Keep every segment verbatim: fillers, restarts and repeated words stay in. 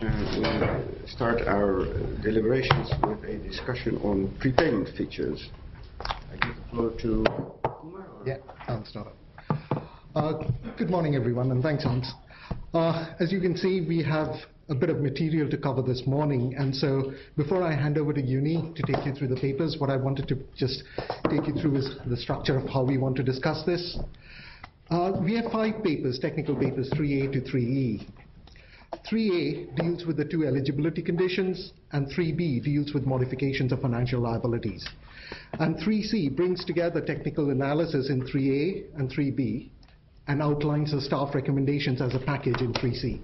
uh, start our deliberations with a discussion on prepayment features. I give the floor to Kumar. Yeah, I'll start. Uh, good morning, everyone, and thanks, Hans. Uh, as you can see, we have a bit of material to cover this morning, and so before I hand over to Uni to take you through the papers, what I wanted to just take you through is the structure of how we want to discuss this. Uh, we have five papers, technical papers, three A to three E. three A deals with the two eligibility conditions, and three B deals with modifications of financial liabilities. And three C brings together technical analysis in three A and three B and outlines the staff recommendations as a package in three C.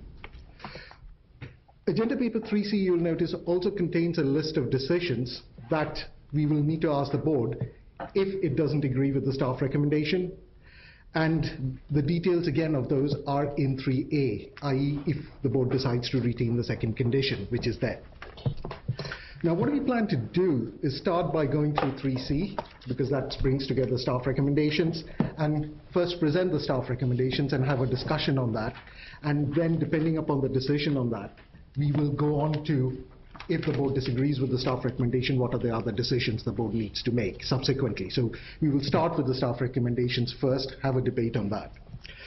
Agenda paper three C, you'll notice, also contains a list of decisions that we will need to ask the board if it doesn't agree with the staff recommendation. And the details, again, of those are in three A, that is if the board decides to retain the second condition, which is there. Now, what we plan to do is start by going through three C, because that brings together staff recommendations, and first present the staff recommendations and have a discussion on that. And then, depending upon the decision on that, we will go on to, if the board disagrees with the staff recommendation, what are the other decisions the board needs to make subsequently. So we will start with the staff recommendations first, have a debate on that.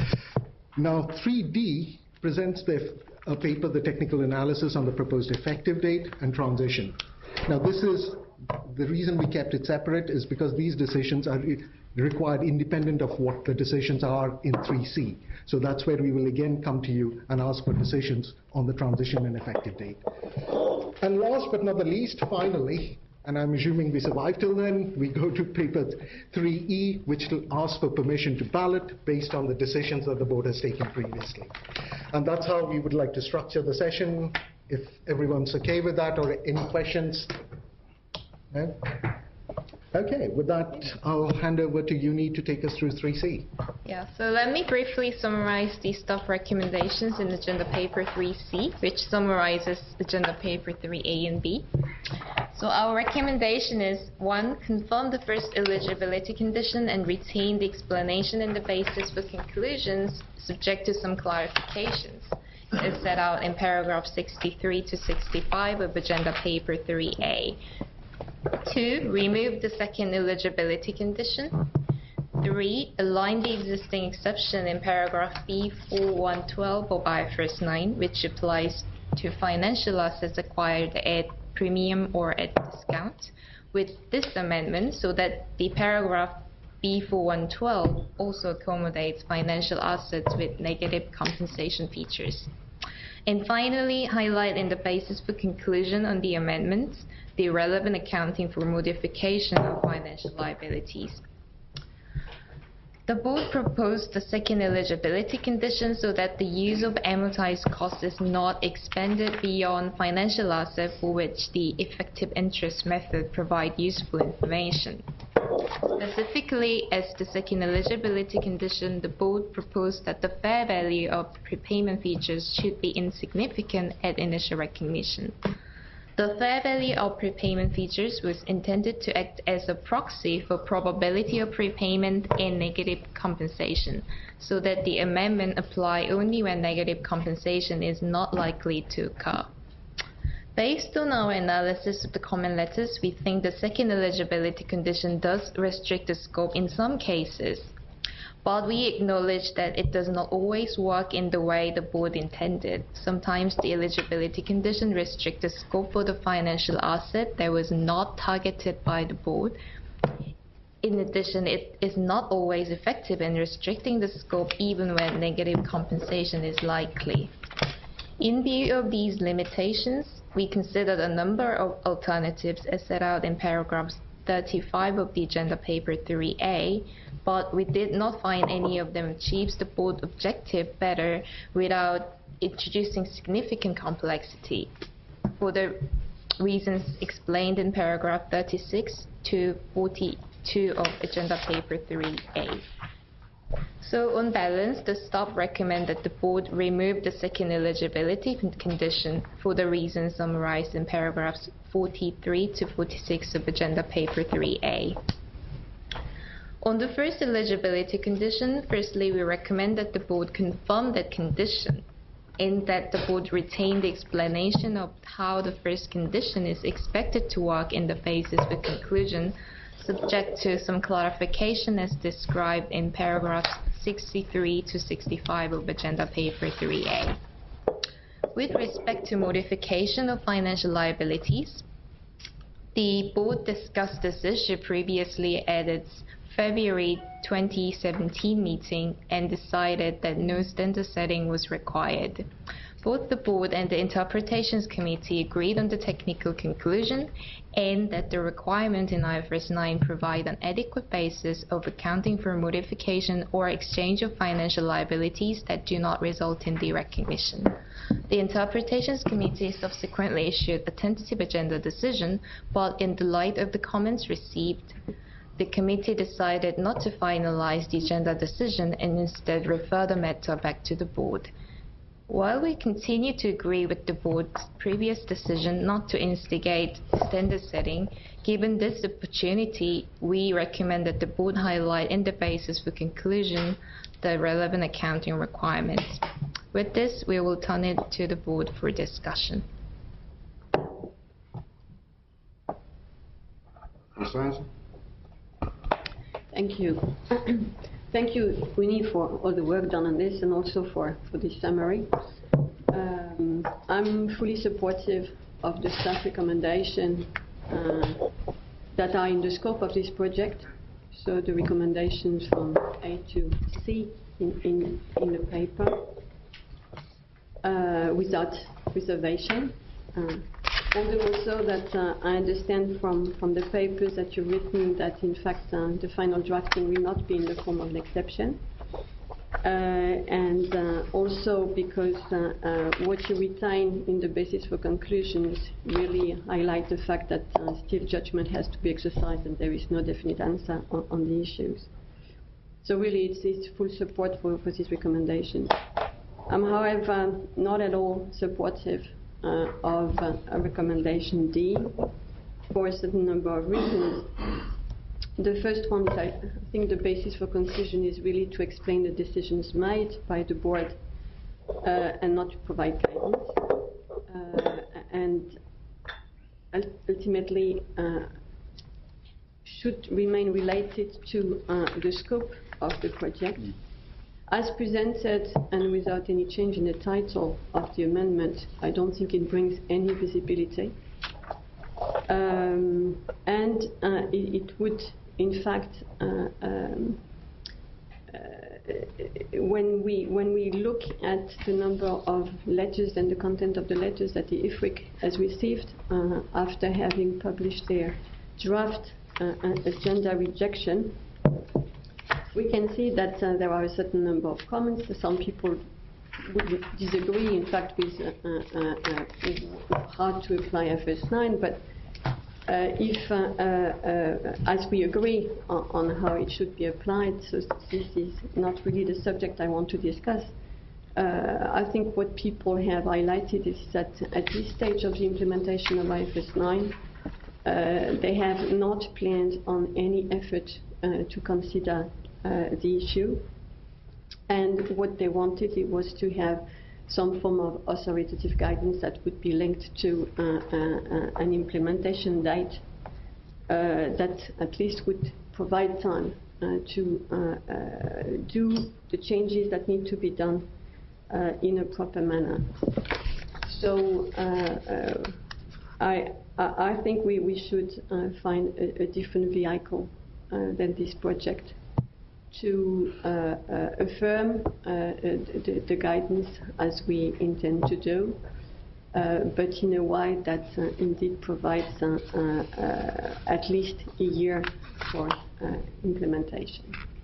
Now, three D presents the, a paper, the technical analysis on the proposed effective date and transition. Now, this is, the reason we kept it separate is because these decisions are required independent of what the decisions are in three C. So that's where we will again come to you and ask for decisions on the transition and effective date. And last but not the least, finally, and I'm assuming we survive till then, we go to paper three E, which will ask for permission to ballot based on the decisions that the board has taken previously. And that's how we would like to structure the session, if everyone's okay with that, or any questions. No? Okay, with that, I'll hand over to Uni to take us through three C. Yeah, so let me briefly summarize the staff recommendations in agenda paper three C, which summarizes agenda paper three A and B. So our recommendation is, one, confirm the first eligibility condition and retain the explanation and the basis for conclusions, subject to some clarifications, as set out in paragraph sixty-three to sixty-five of agenda paper three A. Two, remove the second eligibility condition. Three, align the existing exception in paragraph B four one twelve of I F R S nine, which applies to financial assets acquired at premium or at discount, with this amendment so that the paragraph B four one twelve also accommodates financial assets with negative compensation features. And finally, highlight in the basis for conclusion on the amendments the relevant accounting for modification of financial liabilities. The board proposed the second eligibility condition so that the use of amortized cost is not expended beyond financial asset for which the effective interest method provide useful information. Specifically, as the second eligibility condition, the board proposed that the fair value of prepayment features should be insignificant at initial recognition. The fair value of prepayment features was intended to act as a proxy for probability of prepayment and negative compensation, so that the amendment apply only when negative compensation is not likely to occur. Based on our analysis of the comment letters, we think the second eligibility condition does restrict the scope in some cases, but we acknowledge that it does not always work in the way the board intended. Sometimes the eligibility condition restricts the scope for the financial asset that was not targeted by the board. In addition, it is not always effective in restricting the scope even when negative compensation is likely. In view of these limitations, we considered a number of alternatives as set out in paragraphs thirty-five of the agenda paper three A, but we did not find any of them achieves the board objective better without introducing significant complexity, for the reasons explained in paragraph thirty-six to forty-two of agenda paper three A. So on balance, the staff recommend that the board remove the second eligibility condition for the reasons summarized in paragraphs forty-three to forty-six of agenda paper three A. On the first eligibility condition, firstly, we recommend that the board confirm that condition. and that the board retain the explanation of how the first condition is expected to work in the phases with conclusion, subject to some clarification as described in paragraphs sixty-three to sixty-five of Agenda Paper three A. With respect to modification of financial liabilities, the board discussed this issue previously at its February twenty seventeen meeting and decided that no standard setting was required. Both the board and the Interpretations Committee agreed on the technical conclusion and that the requirement in I F R S nine provide an adequate basis of accounting for modification or exchange of financial liabilities that do not result in derecognition. The Interpretations Committee subsequently issued a tentative agenda decision, but in the light of the comments received, the committee decided not to finalize the agenda decision and instead refer the matter back to the board. While we continue to agree with the board's previous decision not to instigate standard setting, given this opportunity, we recommend that the board highlight in the basis for conclusion the relevant accounting requirements. With this, we will turn it to the board for discussion. Miz Wijzen? Thank you. Thank you, Winnie, for all the work done on this and also for, for this summary. Um, I'm fully supportive of the staff recommendation uh, that are in the scope of this project. So the recommendations from A to C in, in, in the paper uh, without reservation. Uh, Although also that uh, I understand from, from the papers that you've written that in fact uh, the final drafting will not be in the form of an exception. Uh, and uh, also because uh, uh, what you retain in the basis for conclusions really highlight the fact that uh, still judgment has to be exercised and there is no definite answer on, on the issues. So really it's, it's full support for, for this recommendation. I'm however not at all supportive Uh, of uh, a recommendation D for a certain number of reasons. The first one is I think the basis for conclusion is really to explain the decisions made by the board uh, and not to provide guidance. Uh, and ultimately uh, should remain related to uh, the scope of the project. As presented and without any change in the title of the amendment, I don't think it brings any visibility. Um, and uh, it, it would, in fact, uh, um, uh, when we when we look at the number of letters and the content of the letters that the I F R I C has received uh, after having published their draft uh, agenda rejection, we can see that uh, there are a certain number of comments. Some people would disagree, in fact, with, uh, uh, uh, with how to apply I F R S nine, but uh, if, uh, uh, as we agree on, on how it should be applied, so this is not really the subject I want to discuss. Uh, I think what people have highlighted is that at this stage of the implementation of I F R S nine, uh, they have not planned on any effort uh, to consider Uh, the issue, and what they wanted it was to have some form of authoritative guidance that would be linked to uh, uh, uh, an implementation date uh, that at least would provide time uh, to uh, uh, do the changes that need to be done uh, in a proper manner. So uh, uh, I, I think we, we should uh, find a, a different vehicle uh, than this project to uh, uh, affirm uh, the, the guidance as we intend to do, uh, but in a way that uh, indeed provides uh, uh, uh, at least a year for uh, implementation.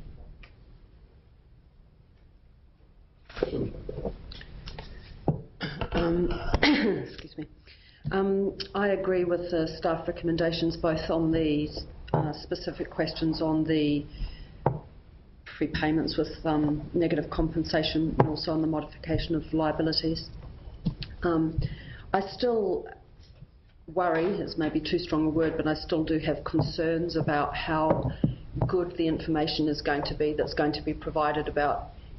Um, excuse me. Um, I agree with the staff recommendations both on the uh, specific questions on the prepayments with um, negative compensation and also on the modification of liabilities. Um, I still worry, is maybe too strong a word, but I still do have concerns about how good the information is going to be that's going to be provided about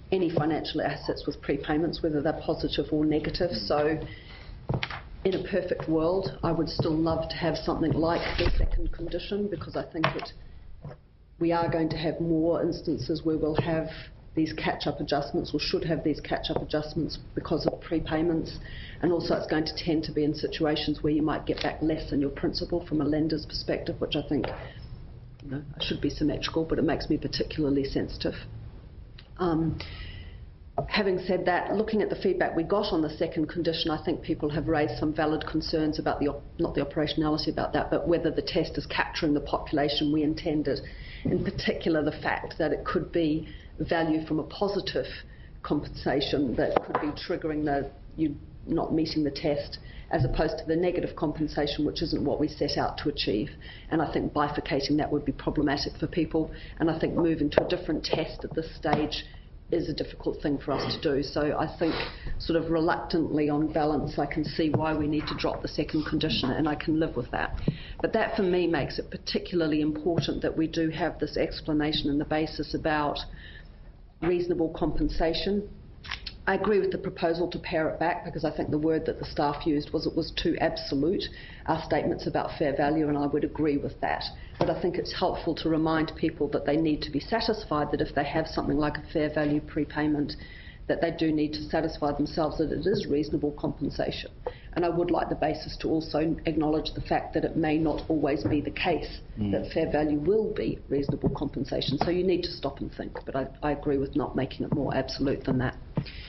any financial assets with prepayments, whether they're positive or negative. So in a perfect world, I would still love to have something like the second condition, because I think it, we are going to have more instances where we'll have these catch-up adjustments, or should have these catch-up adjustments because of prepayments. And also it's going to tend to be in situations where you might get back less than your principal from a lender's perspective, which I think, you know, should be symmetrical, but it makes me particularly sensitive. Um, having said that, looking at the feedback we got on the second condition, I think people have raised some valid concerns about the, op not the operationality about that, but whether the test is capturing the population we intended. In particular, the fact that it could be value from a positive compensation that could be triggering the you not meeting the test, as opposed to the negative compensation, which isn't what we set out to achieve. And I think bifurcating that would be problematic for people, and I think moving to a different test at this stage is a difficult thing for us to do. So I think, sort of reluctantly on balance, I can see why we need to drop the second condition, and I can live with that. But that for me makes it particularly important that we do have this explanation and the basis about reasonable compensation. I agree with the proposal to pare it back, because I think the word that the staff used was it was too absolute, our statements about fair value, and I would agree with that. But I think it's helpful to remind people that they need to be satisfied that if they have something like a fair value prepayment, that they do need to satisfy themselves that it is reasonable compensation. And I would like the basis to also acknowledge the fact that it may not always be the case mm. that fair value will be reasonable compensation. So you need to stop and think, but I, I agree with not making it more absolute than that.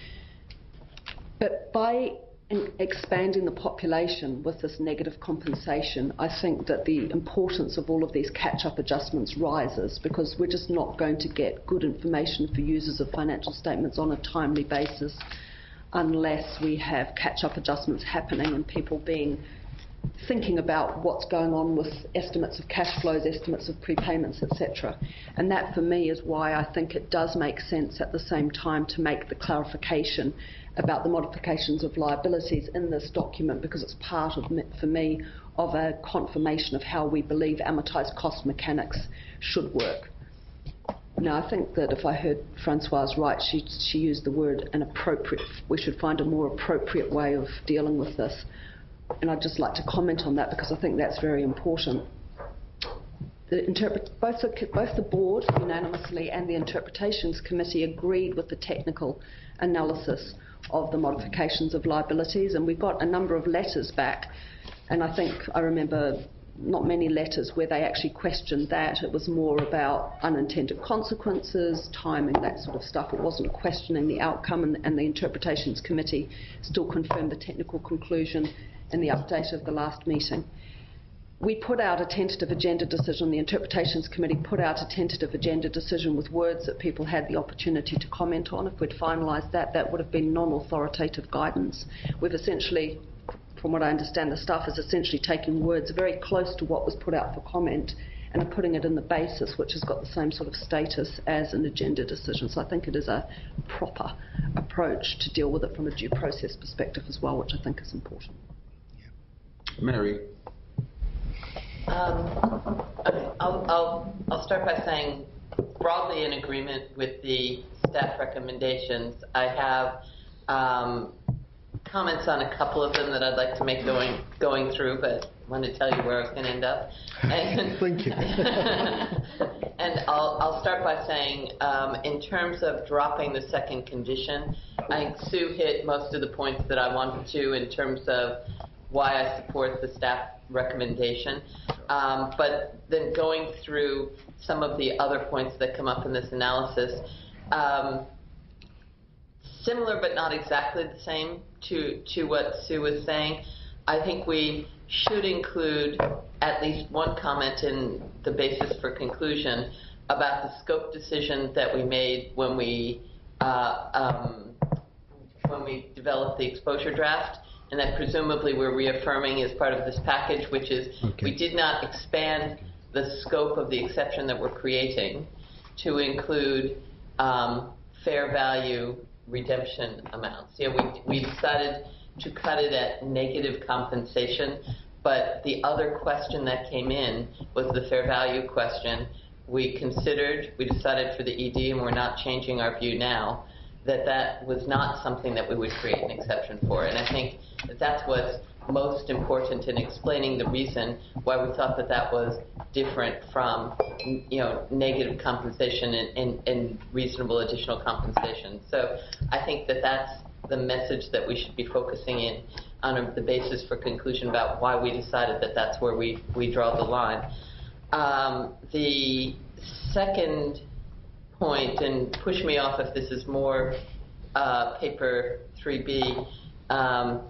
But by expanding the population with this negative compensation, I think that the importance of all of these catch-up adjustments rises, because we're just not going to get good information for users of financial statements on a timely basis unless we have catch-up adjustments happening and people being thinking about what's going on with estimates of cash flows, estimates of prepayments, et cetera. And that for me is why I think it does make sense at the same time to make the clarification about the modifications of liabilities in this document, because it's part of, for me, of a confirmation of how we believe amortised cost mechanics should work. Now, I think that if I heard Francoise right, she, she used the word an appropriate, we should find a more appropriate way of dealing with this. And I'd just like to comment on that, because I think that's very important. The interpret both, the, both the board unanimously and the interpretations committee agreed with the technical analysis of the modifications of liabilities, and we got a number of letters back, and I think I remember not many letters where they actually questioned that. It was more about unintended consequences, timing, that sort of stuff. It wasn't questioning the outcome, and, and the interpretations committee still confirmed the technical conclusion in the update of the last meeting. We put out a tentative agenda decision, the Interpretations Committee put out a tentative agenda decision with words that people had the opportunity to comment on. If we'd finalised that, that would have been non-authoritative guidance. We've essentially, from what I understand, the staff is essentially taking words very close to what was put out for comment and are putting it in the basis, which has got the same sort of status as an agenda decision. So I think it is a proper approach to deal with it from a due process perspective as well, which I think is important. Mary. Um, okay, I'll, I'll, I'll start by saying, broadly in agreement with the staff recommendations. I have um, comments on a couple of them that I'd like to make going going through, but I want to tell you where I was going to end up. And Thank you. And I'll, I'll start by saying, um, in terms of dropping the second condition, I think Sue hit most of the points that I wanted to in terms of why I support the staff recommendation. Um, but then going through some of the other points that come up in this analysis, um, similar but not exactly the same to, to what Sue was saying, I think we should include at least one comment in the basis for conclusion about the scope decision that we made when we, uh, um, when we developed the exposure draft, and that presumably we're reaffirming as part of this package, which is okay. We did not expand the scope of the exception that we're creating to include um, fair value redemption amounts. You know, we, we decided to cut it at negative compensation, but the other question that came in was the fair value question. We considered, we decided for the E D, and we're not changing our view now, that that was not something that we would create an exception for. And I think that that's what's most important in explaining the reason why we thought that that was different from, you know, negative compensation and, and, and reasonable additional compensation. So I think that that's the message that we should be focusing in on the basis for conclusion about why we decided that that's where we, we draw the line. Um, the second point, and push me off if this is more uh, paper three B, um,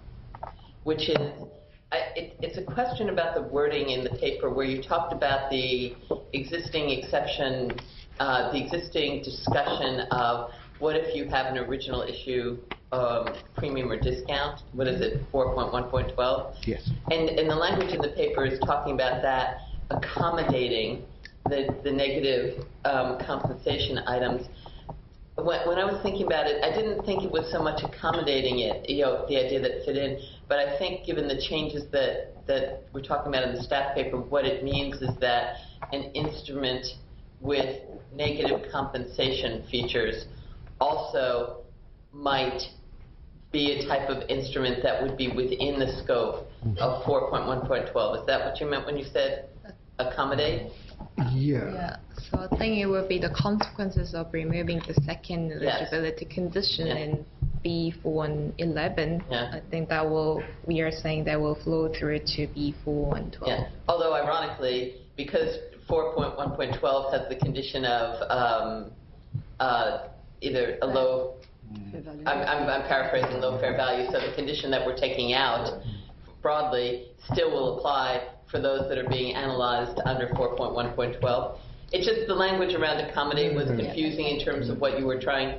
which is, I, it, it's a question about the wording in the paper where you talked about the existing exception, uh, the existing discussion of what if you have an original issue um, premium or discount? What is it, four point one point twelve? Yes. And, and the language in the paper is talking about that accommodating the, the negative um, compensation items. When, when I was thinking about it, I didn't think it was so much accommodating it, you know, the idea that it fit in, but I think given the changes that, that we're talking about in the staff paper, what it means is that an instrument with negative compensation features also might be a type of instrument that would be within the scope of four point one point twelve. Is that what you meant when you said accommodate? Yeah. Yeah, so I think it will be the consequences of removing the second Yes. eligibility condition Yeah. in B four one eleven. Yeah. I think that will, we are saying that will flow through to B four one twelve. Yeah. Although ironically, because four point one point twelve has the condition of um, uh, either a low, I'm, I'm, I'm paraphrasing, low fair value, so the condition that we're taking out broadly still will apply for those that are being analyzed under four point one point twelve. It's just the language around accommodate was confusing in terms of what you were trying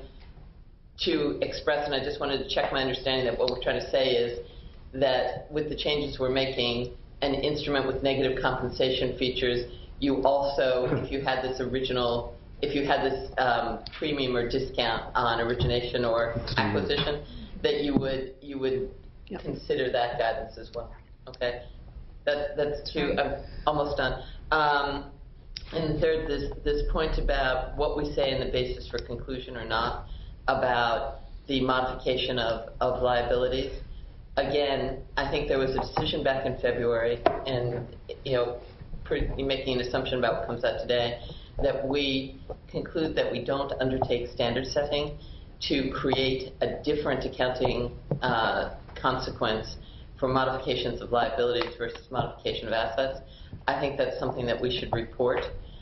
to express, and I just wanted to check my understanding that what we're trying to say is that with the changes we're making, an instrument with negative compensation features, you also, if you had this original, if you had this um, premium or discount on origination or acquisition, that you would you would Yep. consider that guidance as well. Okay, that that's two. I'm almost done. Um, and third, this this point about what we say in the basis for conclusion or not about the modification of of liabilities. Again, I think there was a decision back in February, and you know, pretty, making an assumption about what comes out today, that we conclude that we don't undertake standard setting to create a different accounting uh, consequence for modifications of liabilities versus modification of assets. I think that's something that we should report.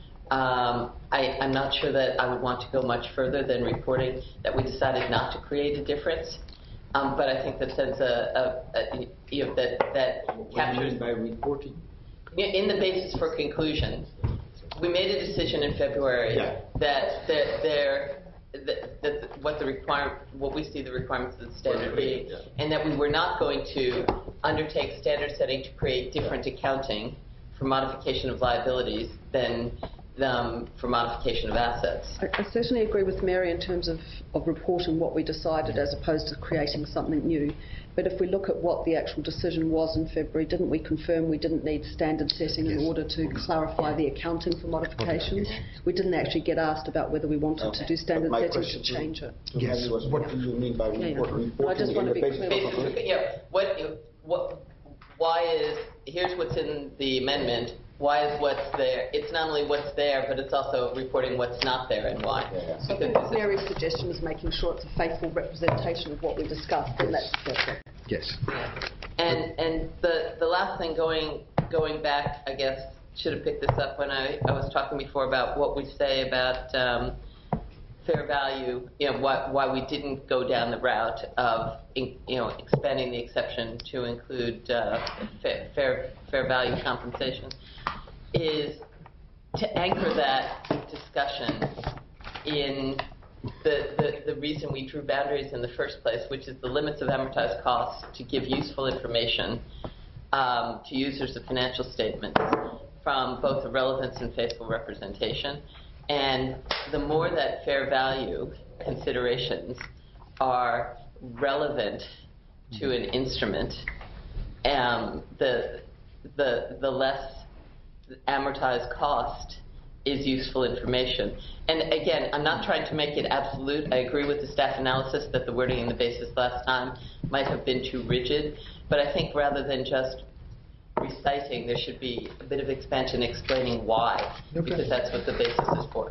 Um, I, I'm not sure that I would want to go much further than reporting that we decided not to create a difference. Um, but I think that sends a, a, a you know, that that captures by reporting. in the basis for conclusion. We made a decision in February Yeah. that that there that, that what the require what we see the requirements of the standard being, Yeah. and that we were not going to undertake standard setting to create different accounting for modification of liabilities than um, for modification of assets. I, I certainly agree with Mary in terms of, of reporting what we decided as opposed to creating something new. But if we look at what the actual decision was in February, didn't we confirm we didn't need standard setting in Yes. order to clarify the accounting for modifications? We didn't actually get asked about whether we wanted to do standard My settings question to to- change it. to Yes. Mary was, what do you mean by Yeah, yeah. report, Well, I reporting just in want to the be basis clear. for Basis conclusion? for- yeah, what what why is here's what's in the amendment. Why is what's there? It's not only what's there, but it's also reporting what's not there and why. Yeah, yeah. I think Mary's suggestion is making sure it's a faithful representation of what we discussed, and that's, that's it. Yes. And and the the last thing, going going back, I guess should have picked this up when I, I was talking before about what we say about um, fair value. You know, why why we didn't go down the route of in, you know expanding the exception to include uh, fa- fair fair value compensation is to anchor that discussion in the, the, the reason we drew boundaries in the first place, which is the limits of amortized costs to give useful information um, to users of financial statements from both the relevance and faithful representation. And the more that fair value considerations are relevant to an instrument, um, the, the, the less amortized cost is useful information. And again, I'm not trying to make it absolute. I agree with the staff analysis that the wording in the basis last time might have been too rigid, but I think rather than just reciting, there should be a bit of expansion explaining why, okay. because that's what the basis is for.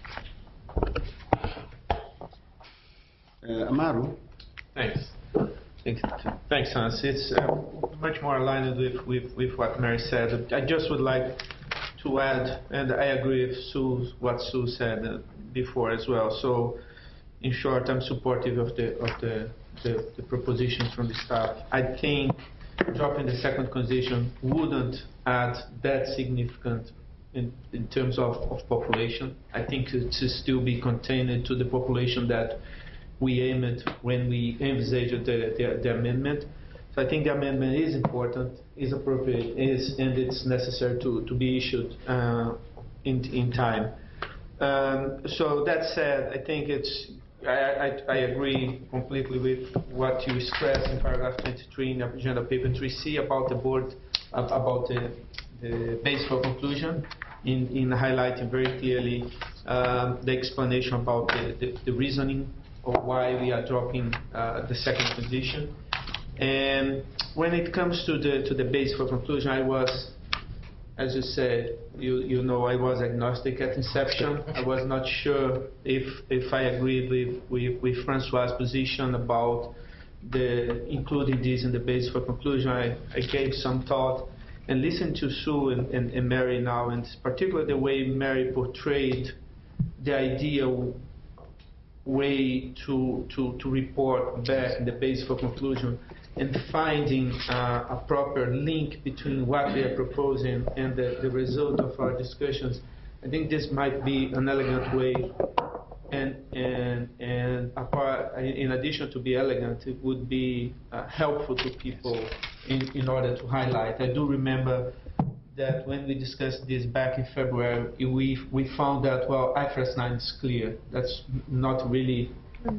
Uh, Amaru. Thanks. Thanks, Hans. It's uh, much more aligned with, with, with what Mary said. I just would like to add, and I agree with Sue, what Sue said uh, before as well. So, in short, I'm supportive of the of the, the, the propositions from the staff. I think dropping the second condition wouldn't add that significant in, in terms of, of population. I think it should still be contained to the population that we aim at when we envisage the, the, the amendment. So I think the amendment is important, is appropriate, is and it's necessary to, to be issued uh, in, in time. Um, so that said, I think it's, I, I, I agree completely with what you stressed in paragraph twenty-three in the agenda paper three C about the board, about the, the base for conclusion, in, in highlighting very clearly um, the explanation about the, the, the reasoning of why we are dropping uh, the second condition. And when it comes to the to the base for conclusion, I was, as you said, you you know, I was agnostic at inception. I was not sure if if I agreed with with, with Francois' position about the including this in the base for conclusion. I, I gave some thought and listened to Sue and, and, and Mary now, and particularly the way Mary portrayed the ideal way to, to, to report back in the base for conclusion, and finding uh, a proper link between what we are proposing and the, the result of our discussions. I think this might be an elegant way, and and and apart, in addition to be elegant, it would be uh, helpful to people in, in order to highlight. I do remember that when we discussed this back in February, we we found that, well, I F R S nine is clear. That's not really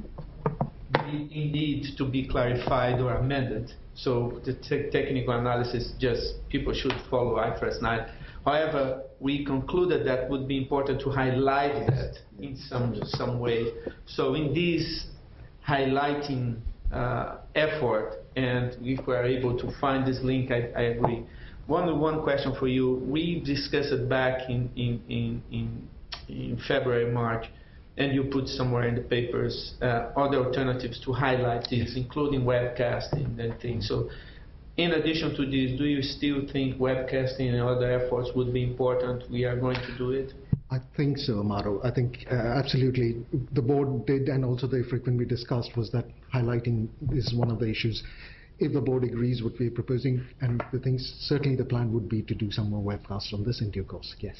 in need to be clarified or amended. So the te technical analysis, just people should follow I F R S nine. However, we concluded that would be important to highlight that in some some way. So in this highlighting uh, effort, and if we are able to find this link, I, I agree. One one question for you. We discussed it back in in in in, in February, March, and you put somewhere in the papers uh, other alternatives to highlight this, including webcasting and things. So, in addition to this, do you still think webcasting and other efforts would be important? We are going to do it. I think so, Amaru. I think uh, absolutely. The board did, and also the frequent we discussed was that highlighting is one of the issues. If the board agrees what we're proposing and the things, certainly the plan would be to do some more webcasts on this in due course, yes.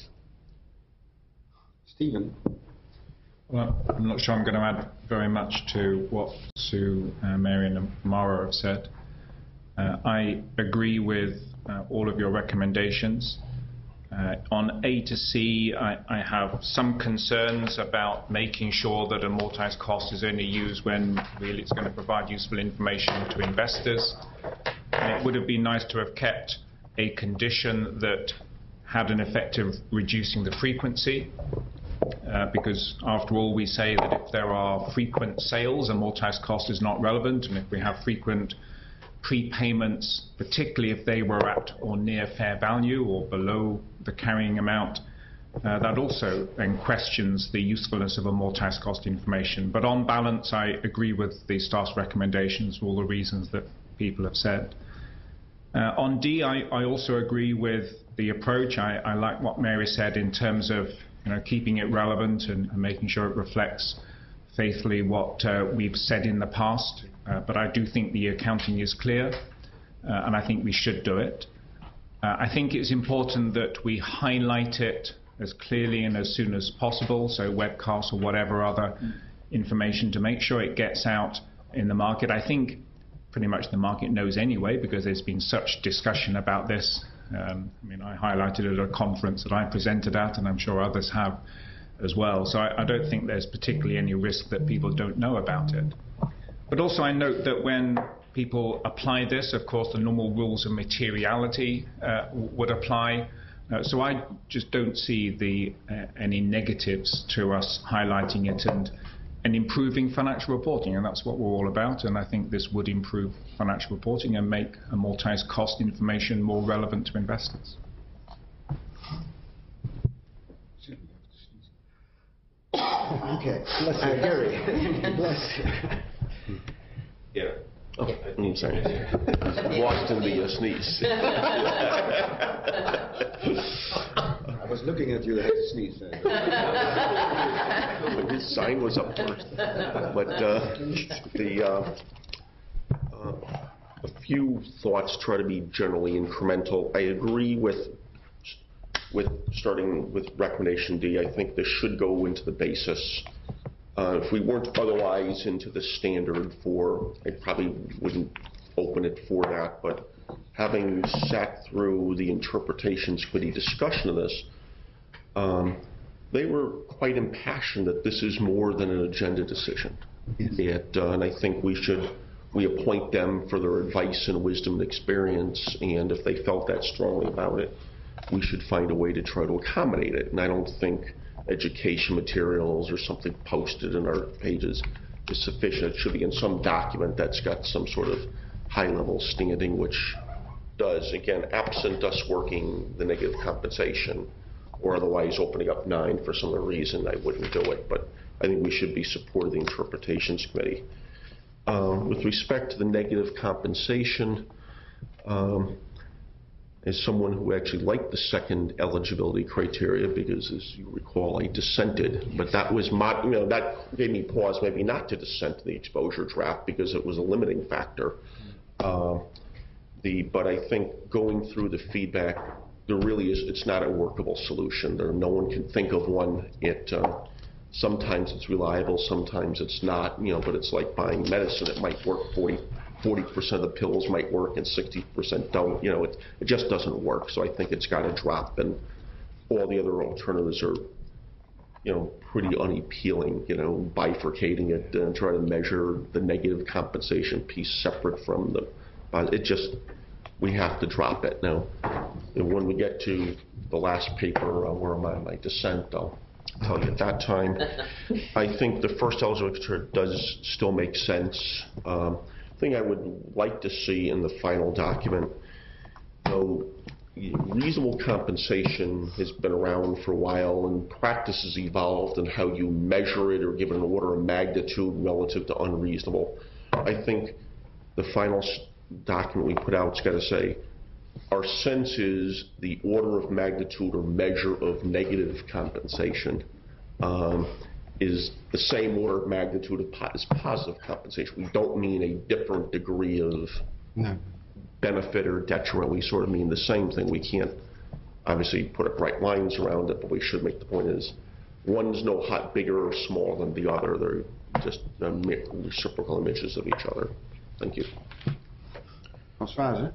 Stephen? Well, I'm not sure I'm going to add very much to what Sue, uh, Mary and Mara have said. Uh, I agree with uh, all of your recommendations. Uh, on A to C, I, I have some concerns about making sure that amortized cost is only used when really it's going to provide useful information to investors. And it would have been nice to have kept a condition that had an effect of reducing the frequency, uh, because after all we say that if there are frequent sales, amortized cost is not relevant, and if we have frequent prepayments, particularly if they were at or near fair value or below the carrying amount, uh, that also then questions the usefulness of amortized cost information. But on balance, I agree with the staff's recommendations for all the reasons that people have said. Uh, on D, I, I also agree with the approach. I, I like what Mary said in terms of you know, keeping it relevant and, and making sure it reflects faithfully what uh, we've said in the past. Uh, but I do think the accounting is clear, uh, and I think we should do it. Uh, I think it's important that we highlight it as clearly and as soon as possible, so webcasts or whatever other mm. information, to make sure it gets out in the market. I think pretty much the market knows anyway, because there's been such discussion about this. Um, I mean, I highlighted it at a conference that I presented at, and I'm sure others have as well. So I, I don't think there's particularly any risk that people don't know about it. But also I note that when people apply this, of course, the normal rules of materiality uh, would apply. Uh, so I just don't see the uh, any negatives to us highlighting it and and improving financial reporting, and that's what we're all about. And I think this would improve financial reporting and make amortized cost information more relevant to investors. Okay. Bless Uh, you. Gary. Bless you. Yeah. Oh, I'm sorry. Walked into the uh, sneeze. I was looking at you, I had to sneeze. His sign was up first. But uh, the uh, uh, a few thoughts try to be generally incremental. I agree with with starting with recommendation D. I think this should go into the basis. Uh, if we weren't otherwise into the standard for, I probably wouldn't open it for that, but having sat through the interpretations committee discussion of this, um, they were quite impassioned that this is more than an agenda decision. Yes. It, uh, and I think we should, we appoint them for their advice and wisdom and experience, and if they felt that strongly about it, we should find a way to try to accommodate it. And I don't think education materials or something posted in our pages is sufficient. It should be in some document that's got some sort of high-level standing, which does, again, absent us working the negative compensation or otherwise opening up nine for some other reason, I wouldn't do it. But I think we should be supportive of the Interpretations Committee. Um, with respect to the negative compensation, um, as someone who actually liked the second eligibility criteria, because as you recall, I dissented, but that was my, you know, that gave me pause maybe not to dissent to the exposure draft because it was a limiting factor. Uh, the, but I think going through the feedback, there really is, it's not a workable solution. There, no one can think of one. It, uh, sometimes it's reliable, sometimes it's not, you know, but it's like buying medicine. It might work forty percent of the pills might work and sixty percent don't. You know, it, it just doesn't work. So I think it's got to drop, and all the other alternatives are, you know, pretty unappealing. You know, bifurcating it and trying to measure the negative compensation piece separate from the, uh, it just, we have to drop it. Now, when we get to the last paper, uh, where am I, my dissent, I'll tell you at that time. I think the first eligibility criteria does still make sense. Um, thing I would like to see in the final document, though, reasonable compensation has been around for a while and practice has evolved in how you measure it or give it an order of magnitude relative to unreasonable. I think the final document we put out has got to say, our sense is the order of magnitude or measure of negative compensation um, is the same order of magnitude of po as positive compensation. We don't mean a different degree of no. benefit or detriment. We sort of mean the same thing. We can't obviously put up bright lines around it, but we should make the point is one's no hot bigger or smaller than the other. They're just uh, reciprocal images of each other. Thank you. Françoise?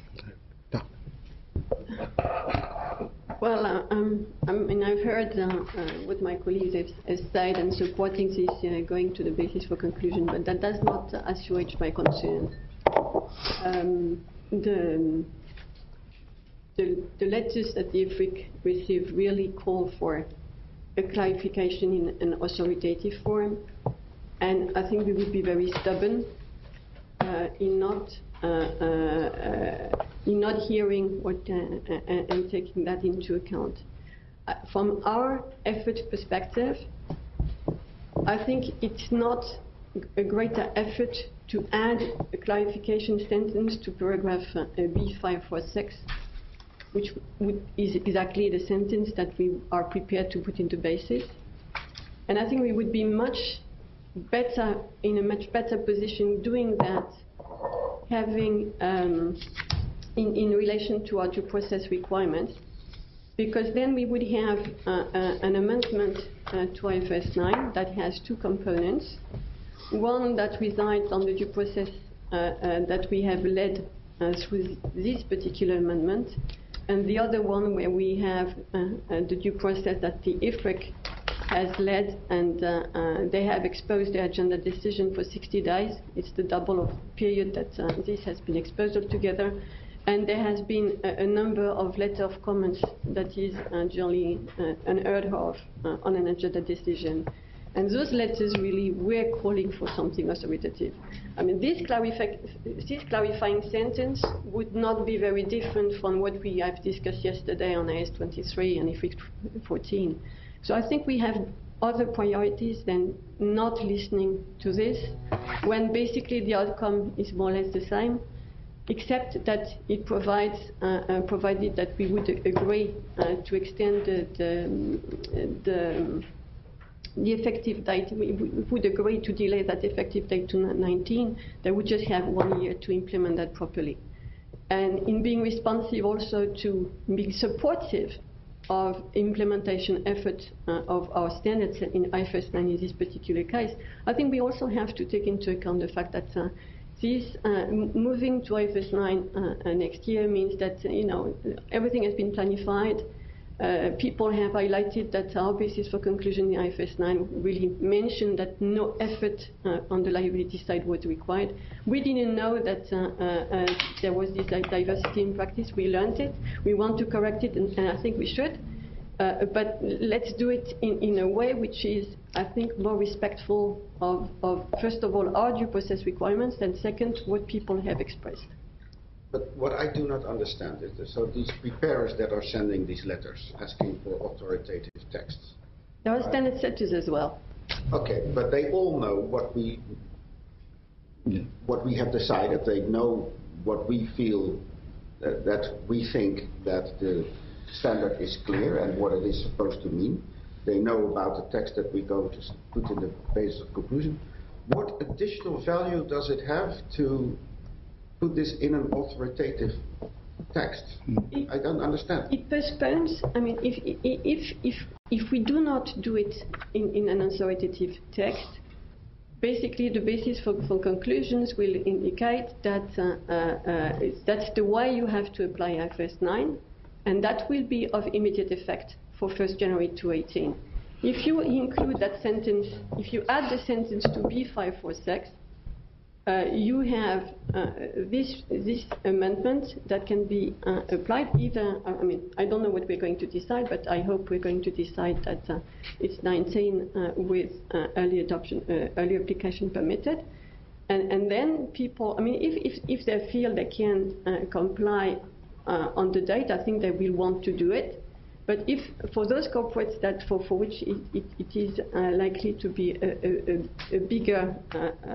Well, uh, um, I mean, I've heard uh, uh, what my colleagues have, have said and supporting this uh, going to the basis for conclusion, but that does not uh, assuage my concern. Um, the, the, the letters that the I F R I C received really call for a clarification in an authoritative form, and I think we would be very stubborn uh, in not Uh, uh, uh, in not hearing what uh, uh, and taking that into account. Uh, from our effort perspective, I think it's not a greater effort to add a clarification sentence to paragraph uh, B five forty-six, which would, is exactly the sentence that we are prepared to put into basis. And I think we would be much better, in a much better position doing that, having um, in, in relation to our due process requirements, because then we would have uh, uh, an amendment uh, to I F R S nine that has two components. One that resides on the due process uh, uh, that we have led uh, through this particular amendment, and the other one where we have uh, uh, the due process that the I F R I C has led, and uh, uh, they have exposed their agenda decision for sixty days. It's the double of period that uh, this has been exposed altogether. And there has been a, a number of letter of comments that is uh, generally uh, unheard of uh, on an agenda decision. And those letters really were calling for something authoritative. I mean, this, clarifi this clarifying sentence would not be very different from what we have discussed yesterday on I S twenty-three and I F R I C fourteen. So I think we have other priorities than not listening to this, when basically the outcome is more or less the same, except that it provides, uh, uh, provided that we would agree uh, to extend the, the, the, the effective date, we would agree to delay that effective date to nineteen, they would just have one year to implement that properly. And in being responsive also to being supportive of implementation effort uh, of our standards in I F R S nine in this particular case, I think we also have to take into account the fact that uh, this uh, moving to I F R S nine uh, uh, next year means that uh, you know everything has been planified. Uh, people have highlighted that our basis for conclusion in I F R S nine really mentioned that no effort uh, on the liability side was required. We didn't know that uh, uh, uh, there was this like, diversity in practice. We learned it. We want to correct it, and, and I think we should. Uh, but let's do it in, in a way which is, I think, more respectful of, of, first of all, our due process requirements, and second, what people have expressed. But what I do not understand is that, so these preparers that are sending these letters asking for authoritative texts. There are standard setters as well. Okay, but they all know what we yeah. what we have decided. They know what we feel that, that we think that the standard is clear and what it is supposed to mean. They know about the text that we're going to put in the basis of conclusion. What additional value does it have to put this in an authoritative text? It, I don't understand. It postpones. I mean, if if if if we do not do it in, in an authoritative text, basically the basis for, for conclusions will indicate that uh, uh, that's the way you have to apply I F R S nine, and that will be of immediate effect for first January twenty eighteen. If you include that sentence, if you add the sentence to B five forty-six, Uh, you have uh, this this amendment that can be uh, applied either. I mean, I don't know what we're going to decide, but I hope we're going to decide that uh, it's nineteen uh, with uh, early adoption, uh, early application permitted, and and then people. I mean, if if if they feel they can uh, comply uh, on the date, I think they will want to do it. But if for those corporates that for, for which it, it, it is uh, likely to be a, a, a bigger uh,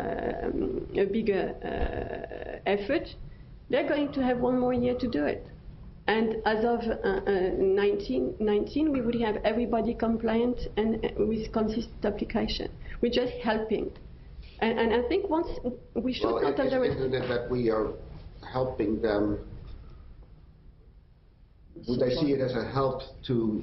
um, a bigger uh, effort, they're going to have one more year to do it. And as of uh, uh, nineteen nineteen, we would have everybody compliant and uh, with consistent application. We're just helping. And, and I think once we should well, not underestimate. Isn't it that we are helping them? Would they see it as a help to,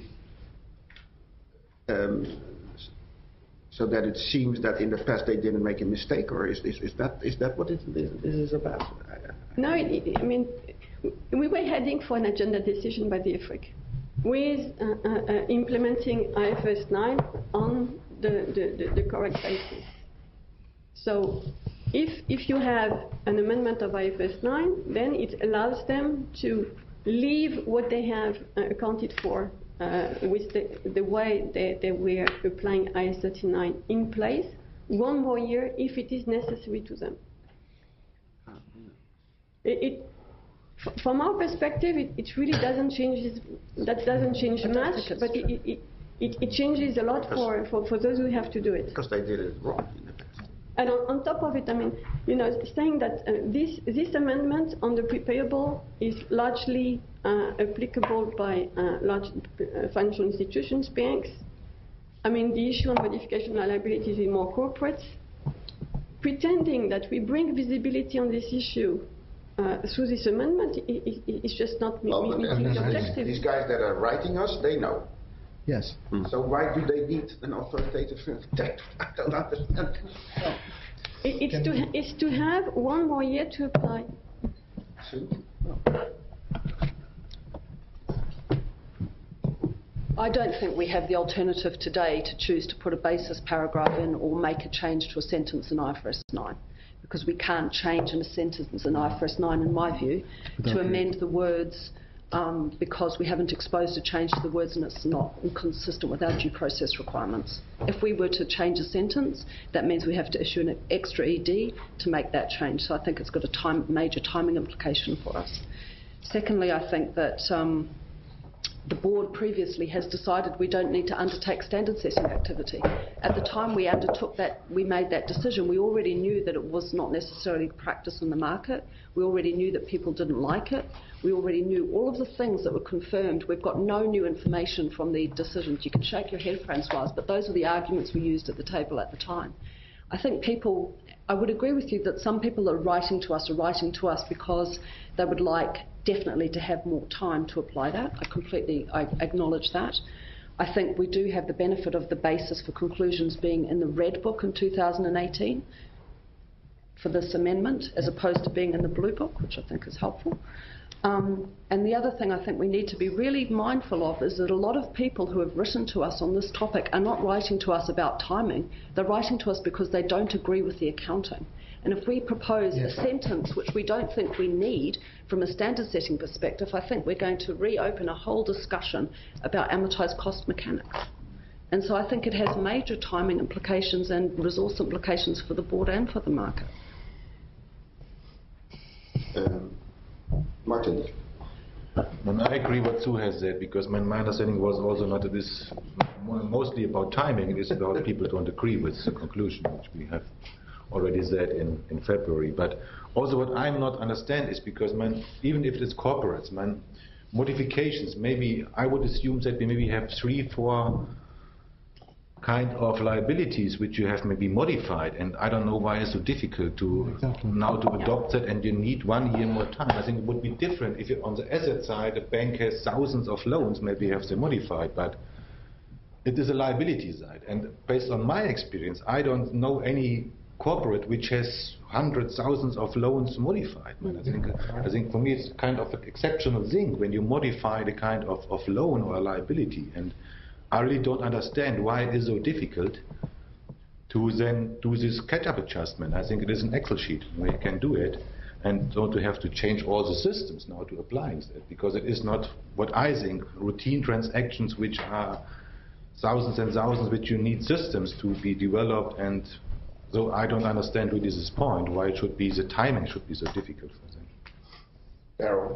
um, so that it seems that in the past they didn't make a mistake, or is, is, is that is that what it, this, this is about? No, it, I mean, we were heading for an agenda decision by the I F R I C with uh, uh, uh, implementing I F R S nine on the, the, the, the correct basis. So if, if you have an amendment of I F R S nine, then it allows them to leave what they have uh, accounted for uh, with the, the way they, they were applying I S thirty-nine in place one more year if it is necessary to them. It, it, from our perspective, it, it really doesn't change, that doesn't change much, but it, it, it, it changes a lot for, for, for those who have to do it. Because they did it wrong in the past. And on, on top of it, I mean, you know, saying that uh, this, this amendment on the prepayable is largely uh, applicable by uh, large uh, financial institutions, banks. I mean, the issue on modification of liabilities in more corporates. Pretending that we bring visibility on this issue uh, through this amendment is just not well, meeting the objective. These guys that are writing us, they know. Yes. Mm. So why do they need an authoritative text? I don't understand. It, it's, to, it's to have one more year to apply. I don't think we have the alternative today to choose to put a basis paragraph in or make a change to a sentence in I F R S nine. because we can't change in a sentence in I F R S nine, in my view, to amend the words um, because we haven't exposed a change to the words and it's not inconsistent with our due process requirements. If we were to change a sentence, that means we have to issue an extra E D to make that change. So I think it's got a time, major timing implication for us. Secondly, I think that um, the board previously has decided we don't need to undertake standard setting activity. At the time we undertook that, we made that decision, we already knew that it was not necessarily practice in the market. We already knew that people didn't like it. We already knew all of the things that were confirmed. We've got no new information from the decisions. You can shake your head, Francoise, but those are the arguments we used at the table at the time. I think people, I would agree with you that some people are writing to us are writing to us because they would like definitely to have more time to apply that. I completely I acknowledge that. I think we do have the benefit of the basis for conclusions being in the Red Book in two thousand eighteen for this amendment, as opposed to being in the Blue Book, which I think is helpful. Um, and the other thing I think we need to be really mindful of is that a lot of people who have written to us on this topic are not writing to us about timing. They're writing to us because they don't agree with the accounting. And if we propose yes. a sentence which we don't think we need from a standard setting perspective, I think we're going to reopen a whole discussion about amortised cost mechanics. And so I think it has major timing implications and resource implications for the board and for the market. Um, Martin. And I agree what Sue has said, because my, my understanding was also not that this mostly about timing, it is about people don't agree with the conclusion, which we have already said in, in February. But also what I'm not understand is because man, even if it's corporates, man, modifications, maybe I would assume that we maybe have three, four kind of liabilities which you have maybe modified, and I don't know why it's so difficult to exactly. now to adopt that, and you need one year more time. I think it would be different if you, on the asset side, a bank has thousands of loans, maybe you have them modified, but it is a liability side. And based on my experience, I don't know any corporate which has hundreds, thousands of loans modified. Man. I think, I think for me it's kind of an exceptional thing when you modify the kind of, of loan or a liability. And I really don't understand why it is so difficult to then do this catch-up adjustment. I think it is an Excel sheet where you can do it, and don't to have to change all the systems now to applying that, because it is not what I think routine transactions which are thousands and thousands which you need systems to be developed. And so I don't understand really this point why it should be the timing should be so difficult for them. Darryl.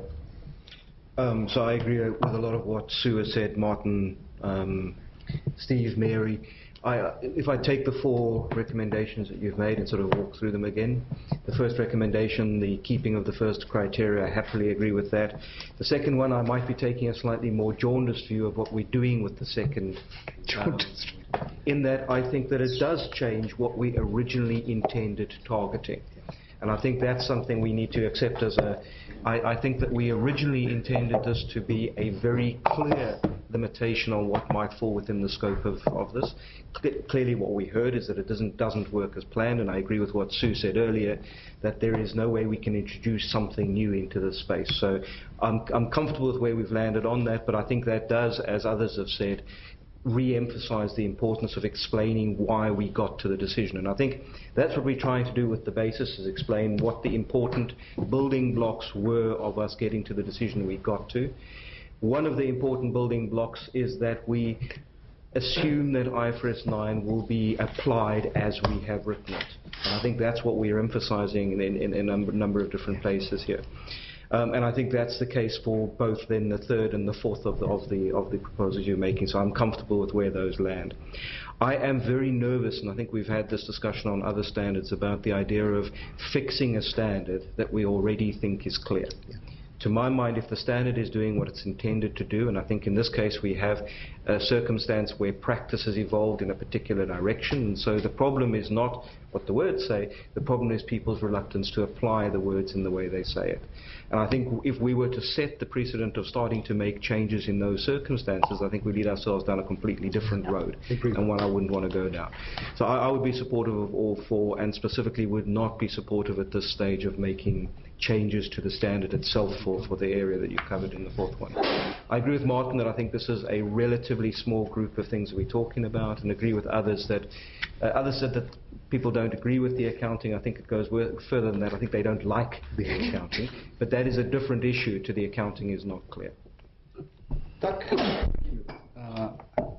Um, so I agree with a lot of what Sue has said, Martin, um, Steve, Mary. I, uh, if I take the four recommendations that you've made and sort of walk through them again, the first recommendation, the keeping of the first criteria, I happily agree with that. The second one, I might be taking a slightly more jaundiced view of what we're doing with the second. Um, in that I think that it does change what we originally intended targeting. And I think that's something we need to accept as a... I, I think that we originally intended this to be a very clear limitation on what might fall within the scope of, of this. Cle clearly what we heard is that it doesn't, doesn't work as planned, and I agree with what Sue said earlier, that there is no way we can introduce something new into this space. So I'm, I'm comfortable with where we've landed on that, but I think that does, as others have said, re-emphasize the importance of explaining why we got to the decision. And I think that's what we're trying to do with the basis, is explain what the important building blocks were of us getting to the decision we got to. One of the important building blocks is that we assume that I F R S nine will be applied as we have written it. And I think that's what we are emphasizing in, in, in a number, number of different places here. Um, and I think that's the case for both then the third and the fourth of the, of the of the proposals you're making, so I'm comfortable with where those land. I am very nervous, and I think we've had this discussion on other standards, about the idea of fixing a standard that we already think is clear. Yeah. To my mind, if the standard is doing what it's intended to do, and I think in this case we have a circumstance where practice has evolved in a particular direction, and so the problem is not what the words say, the problem is people's reluctance to apply the words in the way they say it. And I think if we were to set the precedent of starting to make changes in those circumstances, I think we lead ourselves down a completely different road, and one I wouldn't want to go down. So I, I would be supportive of all four, and specifically would not be supportive at this stage of making changes to the standard itself for, for the area that you covered in the fourth one. I agree with Martin that I think this is a relatively small group of things that we're talking about, and agree with others that Uh, others said that people don't agree with the accounting. I think it goes wor- further than that. I think they don't like the accounting. But that is a different issue to the accounting is not clear. Uh,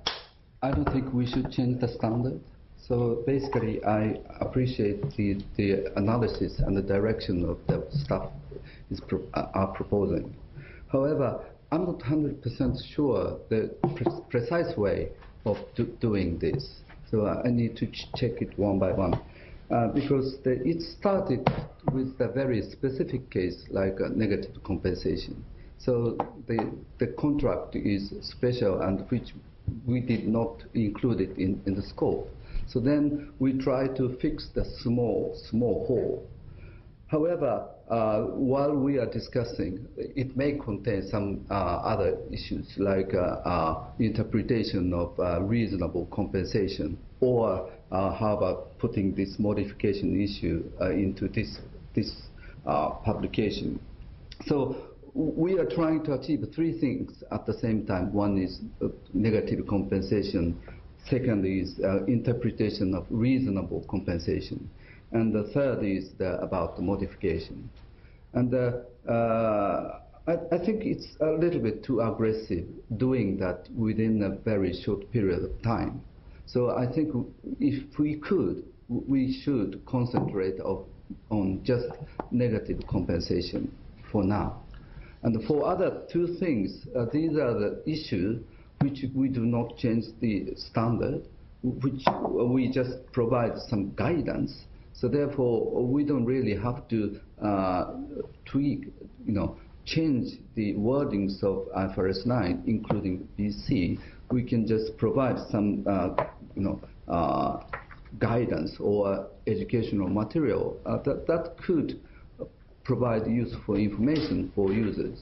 I don't think we should change the standard. So basically, I appreciate the, the analysis and the direction of the staff is pro are proposing. However, I'm not one hundred percent sure the pre precise way of do doing this. So uh, I need to ch check it one by one. Uh, because the, it started with a very specific case like a negative compensation. So the, the contract is special and which we did not include it in, in the scope. So then we try to fix the small, small hole. However, uh, while we are discussing, it may contain some uh, other issues like uh, uh, interpretation of uh, reasonable compensation, or uh, how about putting this modification issue uh, into this, this uh, publication. So we are trying to achieve three things at the same time. One is uh, negative compensation. Second is uh, interpretation of reasonable compensation. And the third is the, about the modification. And uh, uh, I, I think it's a little bit too aggressive doing that within a very short period of time. So I think if we could, we should concentrate of, on just negative compensation for now. And for other two things, uh, these are the issues which we do not change the standard, which we just provide some guidance. So therefore, we don't really have to uh, tweak, you know, change the wordings of I F R S nine, including B C. We can just provide some, uh, you know, uh, guidance or educational material uh, that that could provide useful information for users.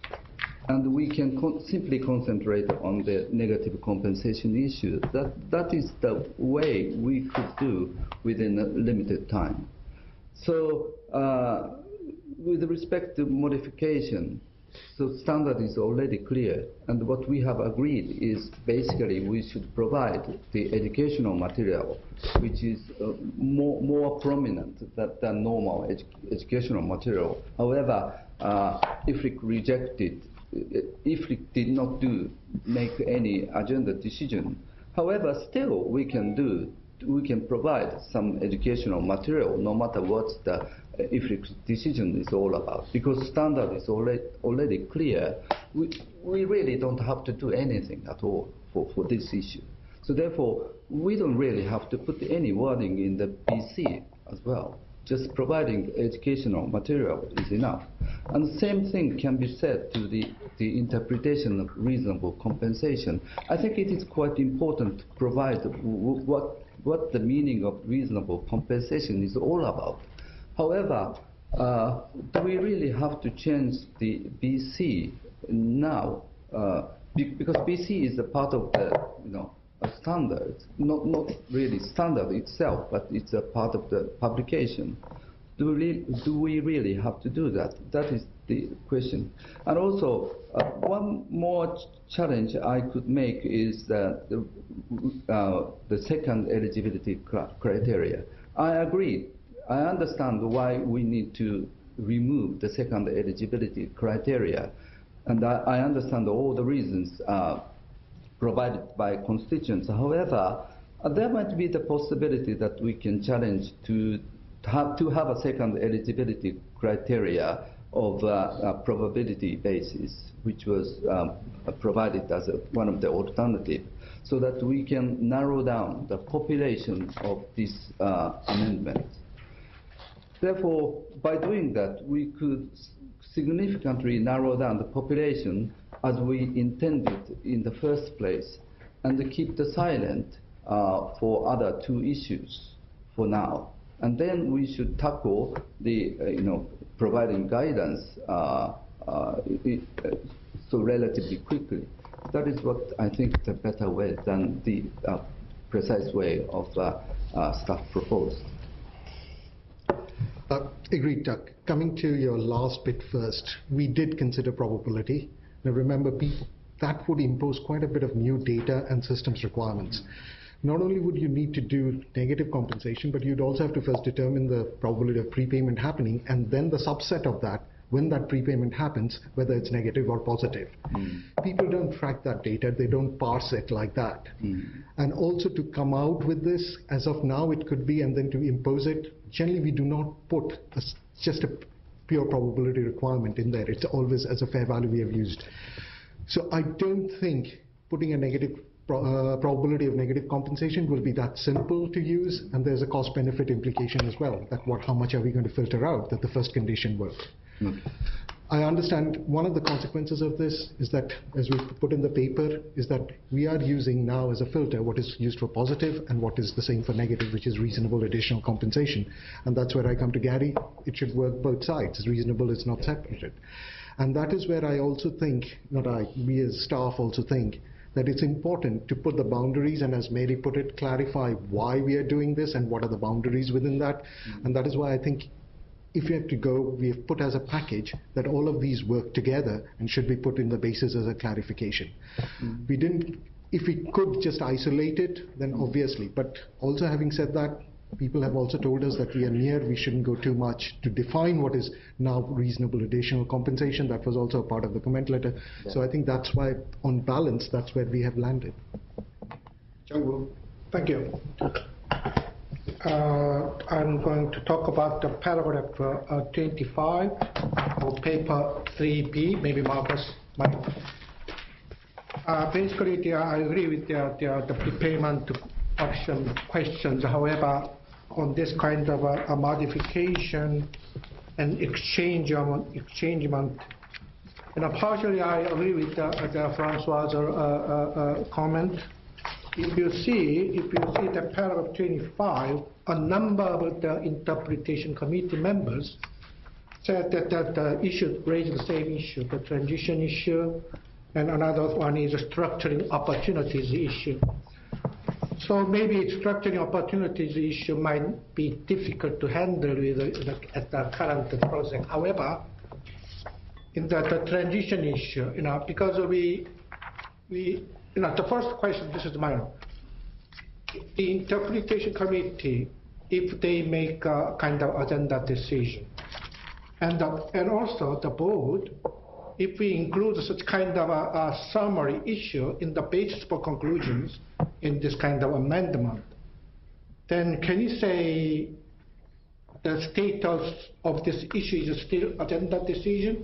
And we can con simply concentrate on the negative compensation issue. That, that is the way we could do within a limited time. So uh, with respect to modification, so standard is already clear. And what we have agreed is basically we should provide the educational material, which is uh, more, more prominent than, than normal edu educational material. However, uh, if we reject it, if we did not do make any agenda decision, however, still we can do, we can provide some educational material no matter what the uh, I F R I C decision is all about. Because standard is already, already clear, we, we really don't have to do anything at all for, for this issue. So therefore, we don't really have to put any wording in the B C as well. Just providing educational material is enough. And the same thing can be said to the, the interpretation of reasonable compensation. I think it is quite important to provide w what, what the meaning of reasonable compensation is all about. However, uh, do we really have to change the B C now? Uh, because B C is a part of the, you know, a standard, not, not really standard itself, but it's a part of the publication. Do we, do we really have to do that? That is the question. And also, uh, one more ch challenge I could make is that the, uh, the second eligibility cr criteria. I agree. I understand why we need to remove the second eligibility criteria. And I, I understand all the reasons uh, provided by constituents. However, uh, there might be the possibility that we can challenge to have to have a second eligibility criteria of uh, a probability basis, which was um, provided as a, one of the alternatives, so that we can narrow down the population of this uh, amendment. Therefore, by doing that, we could significantly narrow down the population as we intended in the first place, and keep the silent uh, for other two issues for now. And then we should tackle the, uh, you know, providing guidance uh, uh, it, uh, so relatively quickly. That is what I think is a better way than the uh, precise way of uh, uh, staff proposed. Uh, agreed, Doug. Coming to your last bit first, we did consider probability. Now remember, people, that would impose quite a bit of new data and systems requirements. not only would you need to do negative compensation, but you'd also have to first determine the probability of prepayment happening, and then the subset of that, when that prepayment happens, whether it's negative or positive. Mm. People don't track that data, they don't parse it like that. Mm. And also to come out with this, as of now it could be, and then to impose it, generally we do not put a, just a pure probability requirement in there. It's always as a fair value we have used. So I don't think putting a negative pro uh, probability of negative compensation will be that simple to use, and there's a cost benefit implication as well, that what, how much are we going to filter out that the first condition worked. Okay. I understand one of the consequences of this is that, as we put in the paper, is that we are using now as a filter what is used for positive and what is the same for negative, which is reasonable additional compensation. And that's where I come to Gary. It should work both sides. Reasonable is not separated. And that is where I also think, not I, we as staff also think, that it's important to put the boundaries, and as Mary put it, clarify why we are doing this and what are the boundaries within that. Mm-hmm. And that is why I think if you have to go, we have put as a package that all of these work together and should be put in the basis as a clarification. Mm-hmm. We didn't, if we could just isolate it, then obviously, but also having said that, people have also told us that we are near, we shouldn't go too much to define what is now reasonable additional compensation. That was also a part of the comment letter. Yeah. So I think that's why, on balance, that's where we have landed. Jung-Woo. Thank you. Uh, I'm going to talk about the paragraph uh, twenty-five of paper three B, maybe Marcus might. Uh, basically, the, I agree with the, the, the prepayment option questions. However, on this kind of a, a modification and exchange exchangement, you know, partially I agree with the, the Francois' uh, uh, uh, comment. If you see, if you see the paragraph twenty-five, a number of the interpretation committee members said that, that the issue raised the same issue, the transition issue, and another one is the structuring opportunities issue. So maybe structuring opportunities issue might be difficult to handle with the, at the current project. However, in the, the transition issue, you know, because we, we, you know, the first question, this is mine. The interpretation committee, if they make a kind of agenda decision, and the, and also the board, if we include such kind of a, a summary issue in the basis for conclusions in this kind of amendment, then can you say the status of this issue is still agenda decision?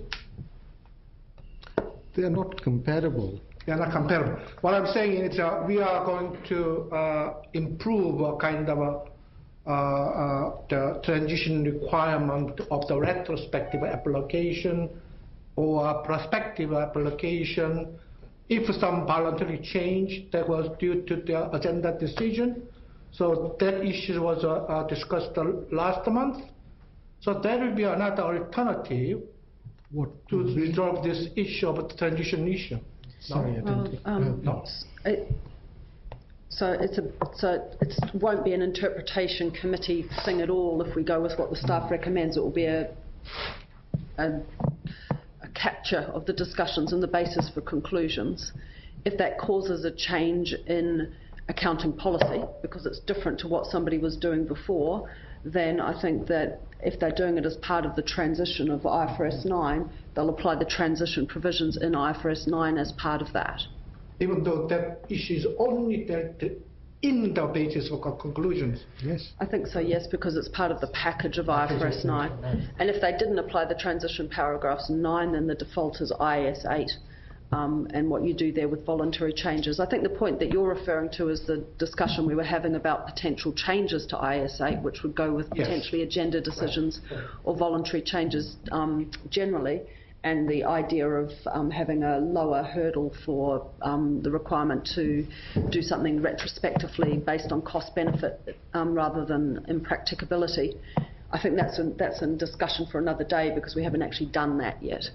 They are not comparable. They are not comparable. What I'm saying is uh, we are going to uh, improve a kind of a, uh, uh, the transition requirement of the retrospective application or prospective application if some voluntary change that was due to the agenda decision. So that issue was uh, uh, discussed uh, last month. So there will be another alternative what to resolve this issue of the transition issue. Sorry, I well, didn't. um, uh, no. it, so it's a so it won't be an interpretation committee thing at all. If we go with what the staff recommends, it will be a, a, a capture of the discussions and the basis for conclusions. If that causes a change in accounting policy because it's different to what somebody was doing before, then I think that if they're doing it as part of the transition of I F R S nine, they'll apply the transition provisions in I F R S nine as part of that. Even though that issue is only dealt in the basis of conclusions? Yes. I think so, yes, because it's part of the package of I F R S nine. And if they didn't apply the transition paragraphs in nine, then the default is I A S eight. Um, and what you do there with voluntary changes. I think the point that you're referring to is the discussion we were having about potential changes to I A S eight, which would go with yes. potentially agenda decisions right. or voluntary changes um, generally, and the idea of um, having a lower hurdle for um, the requirement to do something retrospectively based on cost benefit um, rather than impracticability. I think that's a, that's a discussion for another day because we haven't actually done that yet.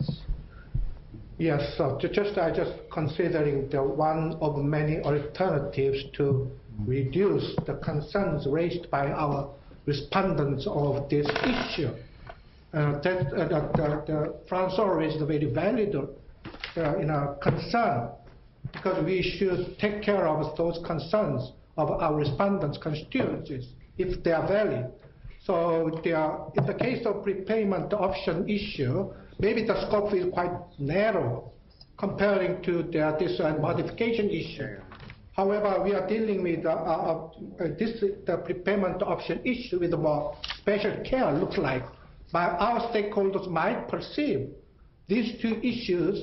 Yes, so just I just considering the one of many alternatives to reduce the concerns raised by our respondents of this issue. Uh, that uh, the, the, the Francois raised a very valid uh, you know, concern because we should take care of those concerns of our respondents' constituencies, if they are valid. So they are, in the case of prepayment option issue, maybe the scope is quite narrow comparing to the, this uh, modification issue. However, we are dealing with uh, uh, uh, this, the prepayment option issue with more special care, looks like. But our stakeholders might perceive these two issues,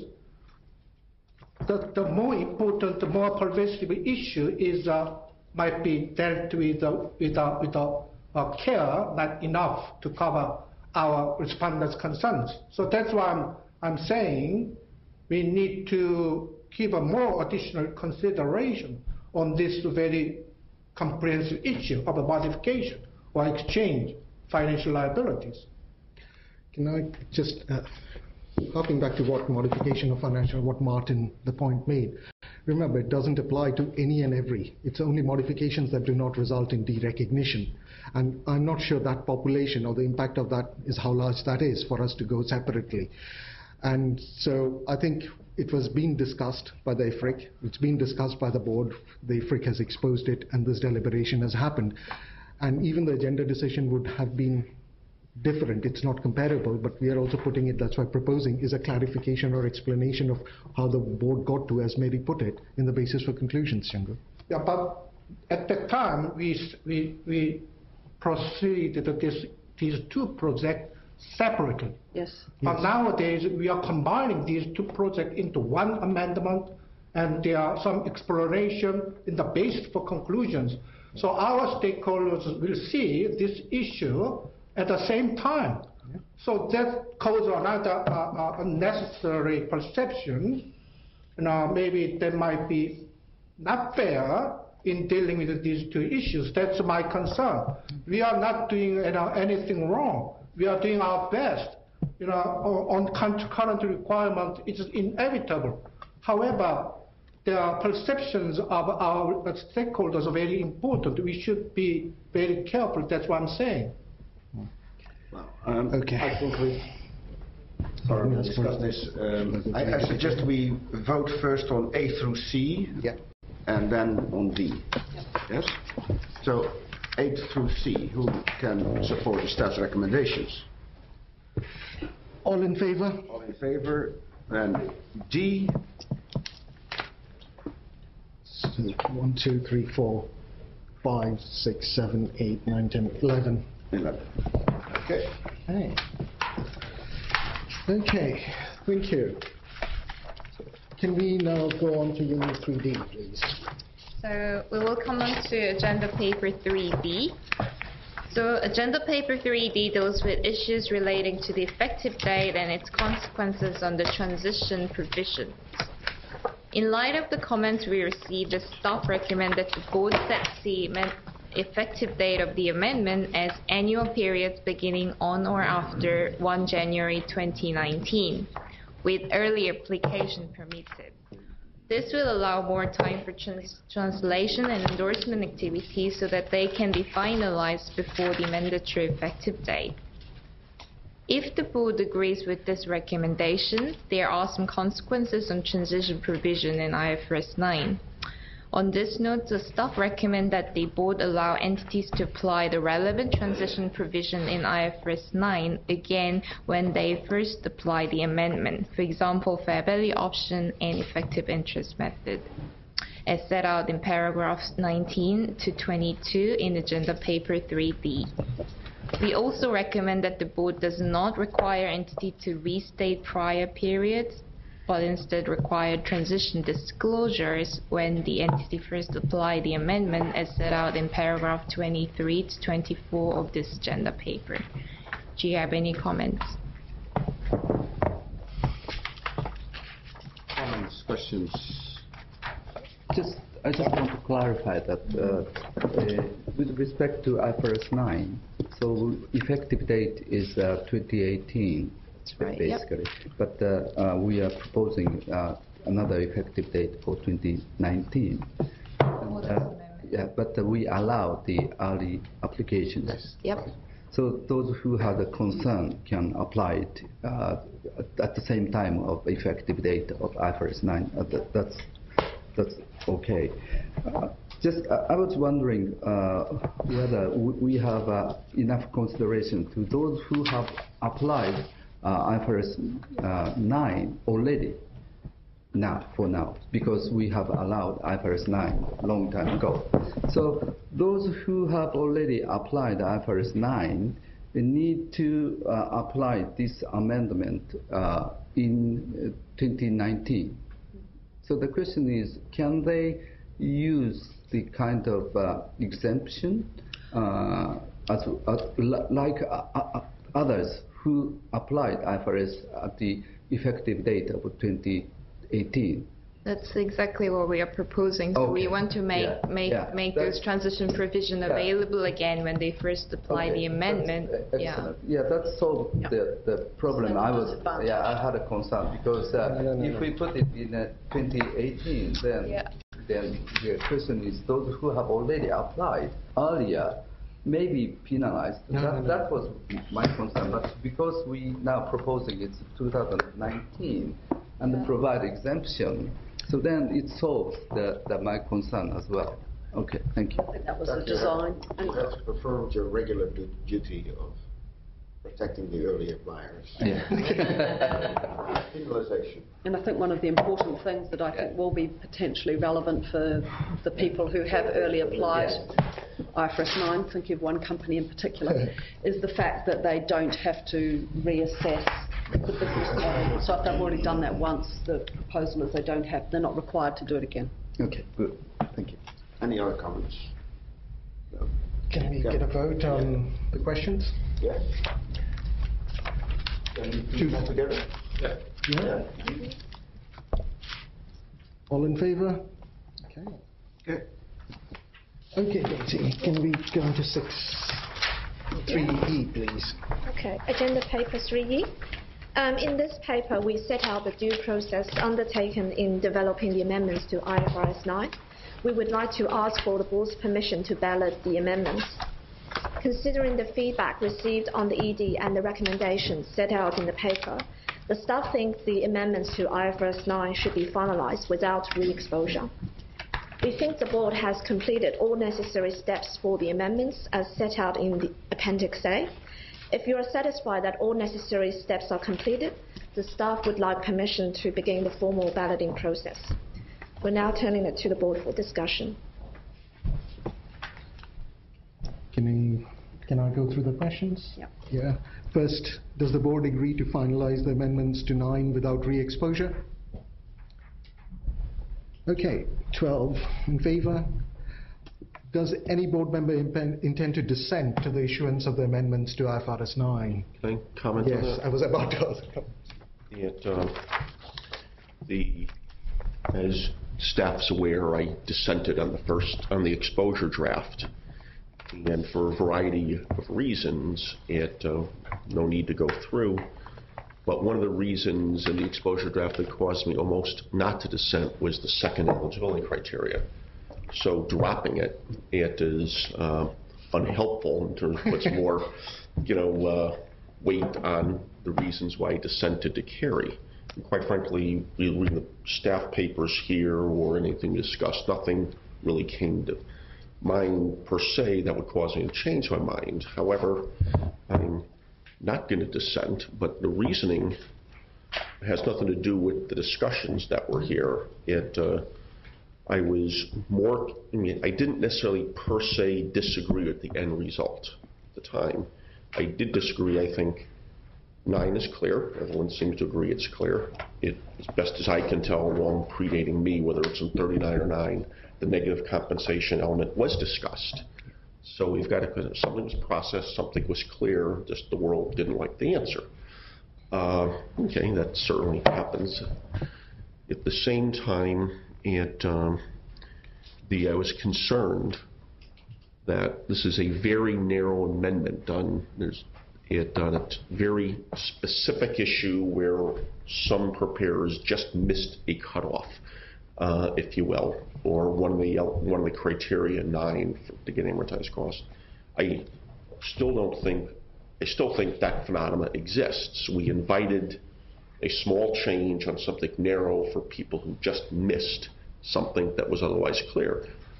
the, the more important, the more pervasive issue is uh, might be dealt with uh, with, uh, with uh, uh, care, not enough to cover our respondents' concerns. So that's why I'm, I'm saying we need to give a more additional consideration on this very comprehensive issue of a modification or exchange financial liabilities. Can I just, uh, harping back to what modification of financial, what Martin, the point made. Remember, it doesn't apply to any and every. It's only modifications that do not result in derecognition. And I'm not sure that population or the impact of that is how large that is for us to go separately. And so I think it was being discussed by the I F R I C, it's been discussed by the board, the I F R I C has exposed it, and this deliberation has happened. And even the agenda decision would have been different, it's not comparable, but we are also putting it, that's why proposing is a clarification or explanation of how the board got to, as Mary put it, in the basis for conclusions, Chandra. Yeah, but at the time we, we, we proceeded this, these two projects separately. Yes. But Yes. nowadays we are combining these two projects into one amendment, and there are some exploration in the basis for conclusions. So our stakeholders will see this issue at the same time. Yeah. So that causes another uh, uh, unnecessary perception. You know, maybe that might be not fair in dealing with these two issues. That's my concern. We are not doing you know, anything wrong. We are doing our best. You know, on current requirement, it's inevitable. However, the perceptions of our stakeholders are very important. We should be very careful. That's what I'm saying. Well, um, Okay. I think we sorry, we'll discuss this. Um, I, I suggest we vote first on A through C, Yeah. and then on D. Yes? So, A through C, who can support the staff's recommendations? All in favor? All in favor? Then D. So, one, two, three, four, five, six, seven, eight, nine, ten, eleven. eleven. Okay. Okay. Okay, thank you. Can we now go on to Unit three D, please? So we will come on to Agenda Paper three D. So Agenda Paper three D deals with issues relating to the effective date and its consequences on the transition provisions. In light of the comments we received, the staff recommended the board set the effective date of the amendment as annual periods beginning on or after first January twenty nineteen, with early application permitted. This will allow more time for trans translation and endorsement activities so that they can be finalized before the mandatory effective date. If the board agrees with this recommendation, there are some consequences on transition provision in I F R S nine. On this note, the staff recommend that the board allow entities to apply the relevant transition provision in I F R S nine again when they first apply the amendment, for example, fair value option and effective interest method, as set out in paragraphs nineteen to twenty-two in Agenda Paper three D. We also recommend that the board does not require entity to restate prior periods, but instead require transition disclosures when the entity first applied the amendment as set out in paragraph twenty-three to twenty-four of this agenda paper. Do you have any comments? Comments, questions? Just, I just want to clarify that uh, uh, with respect to I F R S nine, so effective date is uh, twenty eighteen. Right, basically. Yep. But uh, uh, we are proposing uh, another effective date for twenty nineteen. And, uh, yeah, but uh, we allow the early applications. Yep. So those who have a concern can apply it uh, at the same time of effective date of I F R S nine. Uh, that, that's that's okay. Uh, Just, uh, I was wondering uh, whether w- we have uh, enough consideration to those who have applied uh, I F R S uh, nine already, now, for now, because we have allowed I F R S nine long time ago. So those who have already applied I F R S nine they need to uh, apply this amendment uh, in uh, twenty nineteen. So the question is, can they use the kind of uh, exemption uh, as, as, like uh, uh, others who applied I F R S at the effective date of twenty eighteen? That's exactly what we are proposing. So Okay. we want to make Yeah, make yeah. make That's- those transition provision Yeah. available again when they first apply Okay, the amendment. that's, uh, Yeah. excellent. Yeah, that solved Yeah. the, the problem. I was, Disadvantage. yeah, I had a concern because uh, No, no, no, if no. we put it in uh, twenty eighteen, then Yeah. then the question is those who have already applied earlier may be penalized. No, that, no, no. that was my concern. But because we now proposing it's two thousand nineteen and provide exemption, so then it solves the, the my concern as well. Okay, thank you. I think that was the But you have- design. You And have to perform your regular du- duty of protecting the early appliers. Yeah. Penalization. And I think one of the important things that I think will be potentially relevant for the people who have early applied I F R S nine, thinking of one company in particular, is the fact that they don't have to reassess the business model. So if they've already done that once, the proposal is they don't have, they're not required to do it again. Okay, good. Thank you. Any other comments? No. Can we get a vote on the questions? Yes? Then we do that together? Yeah. All in favor? Okay. Okay. Okay, Daisy, can we go to six, three E, please? Okay, agenda paper three E. Um, in this paper, we set out the due process undertaken in developing the amendments to I F R S nine. We would like to ask for the board's permission to ballot the amendments. Considering the feedback received on the E D and the recommendations set out in the paper, the staff thinks the amendments to I F R S nine should be finalized without re-exposure. We think the board has completed all necessary steps for the amendments as set out in the Appendix A. If you are satisfied that all necessary steps are completed, the staff would like permission to begin the formal balloting process. We're now turning it to the board for discussion. Can we, can I go through the questions? Yeah. Yeah. First, does the board agree to finalize the amendments to nine without re-exposure? Okay, twelve in favor. Does any board member impen- intend to dissent to the issuance of the amendments to I F R S nine? Can I comment on Yes, that? I was about to ask. It, um, the, as staff's aware, I dissented on the first, on the exposure draft. And for a variety of reasons, it, uh, no need to go through. But one of the reasons in the exposure draft that caused me almost not to dissent was the second eligibility criteria. So dropping it, it is uh, unhelpful in terms of puts more, you know, uh, weight on the reasons why I dissented to carry. And quite frankly, we read the staff papers here or anything discussed, nothing really came to mind per se that would cause me to change my mind. However, I'm not going to dissent, but the reasoning has nothing to do with the discussions that were here. It, uh, I was more, I mean, I didn't necessarily per se disagree with the end result at the time. I did disagree, I think, nine is clear. Everyone seems to agree it's clear. It, as best as I can tell, long predating me, whether it's in thirty-nine or nine, the negative compensation element was discussed. So we've got to, something was processed, something was clear, just the world didn't like the answer. Uh, okay, that certainly happens. At the same time, it, um, the, I was concerned that this is a very narrow amendment done. There's it on a very specific issue where some preparers just missed a cutoff, uh, if you will, or one of the one of the criteria nine for, to get amortized cost. I still don't think I still think that phenomena exists. We invited a small change on something narrow for people who just missed something that was otherwise clear.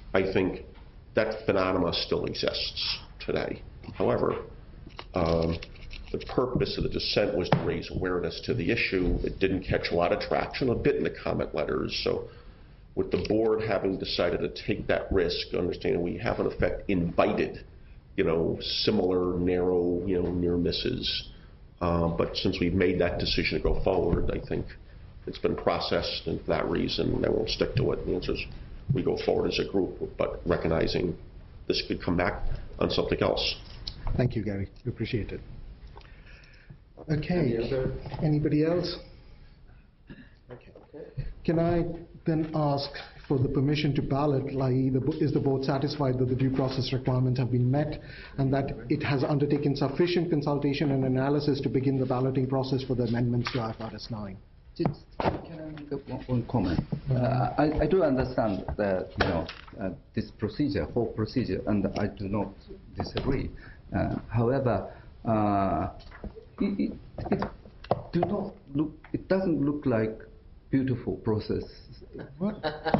I think that phenomena still exists today. However, um, the purpose of the dissent was to raise awareness to the issue. It didn't catch a lot of traction, a bit in the comment letters. So with the board having decided to take that risk, understanding we have in effect invited, you know, similar narrow, you know, near misses. Uh, but since we've made that decision to go forward, I think it's been processed, and for that reason, I won't stick to it. The answer is we go forward as a group, but recognizing this could come back on something else. Thank you, Gary. We appreciate it. Okay. Anybody else? Okay. Can I then ask for the permission to ballot, like, is the board satisfied that the due process requirements have been met and that it has undertaken sufficient consultation and analysis to begin the balloting process for the amendments to I F R S nine? Just, can I make one, one comment? Uh, I, I do understand that, you know, uh, this procedure, whole procedure, and I do not disagree. Uh, however, uh, it, it, it do not look. It doesn't look like beautiful process. What?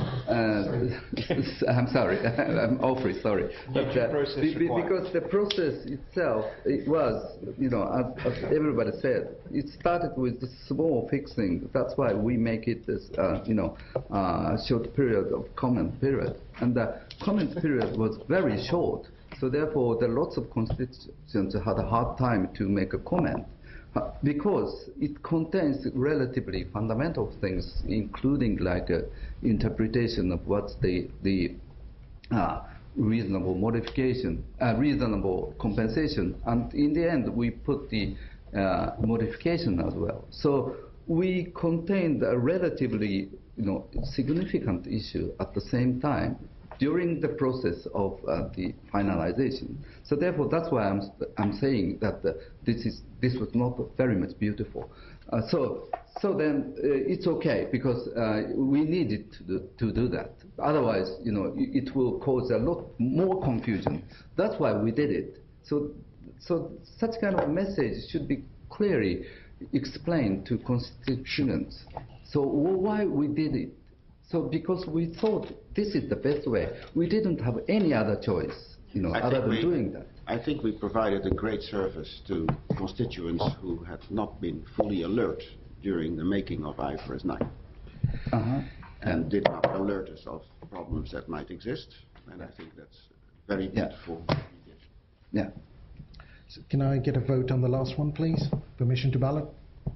Uh, I'm sorry. I'm awfully sorry. But, uh, be, be, because the process itself, it was, you know, as, as everybody said, it started with the small fixing. That's why we make it this, uh, you know, uh, short period of comment period. And the comment period was very short. So therefore, there are lots of constituents who had a hard time to make a comment. Because it contains relatively fundamental things, including like uh, interpretation of what's the the uh, reasonable modification, uh, reasonable compensation, and in the end we put the uh, modification as well. So we contained a relatively, you know, significant issue at the same time during the process of uh, the finalization. So therefore, that's why I'm I'm saying that uh, this is this was not very much beautiful. Uh, so so then uh, it's okay, because uh, we needed to do, to do that. Otherwise, you know, it will cause a lot more confusion. That's why we did it. So so such kind of message should be clearly explained to constituents. So why we did it? So because we thought this is the best way. We didn't have any other choice, you know, I other than we, doing that. I think we provided a great service to constituents who had not been fully alert during the making of I F R S nine. Uh-huh. And did not alert us of problems that might exist. And I think that's very beautiful. Yeah. yeah. So can I get a vote on the last one, please? Permission to ballot?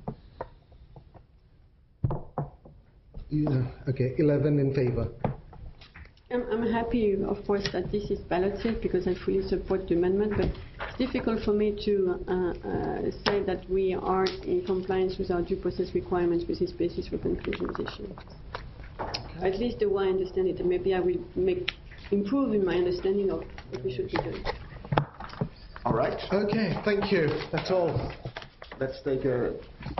Yeah, okay, eleven in favor. I'm, I'm happy, of course, that this is balloted because I fully support the amendment, but it's difficult for me to uh, uh, say that we are in compliance with our due process requirements with this basis for conclusions issue. Okay. At least the way I understand it, and maybe I will make improve in my understanding of what we should be doing. All right. Okay, thank you. That's all. Let's take a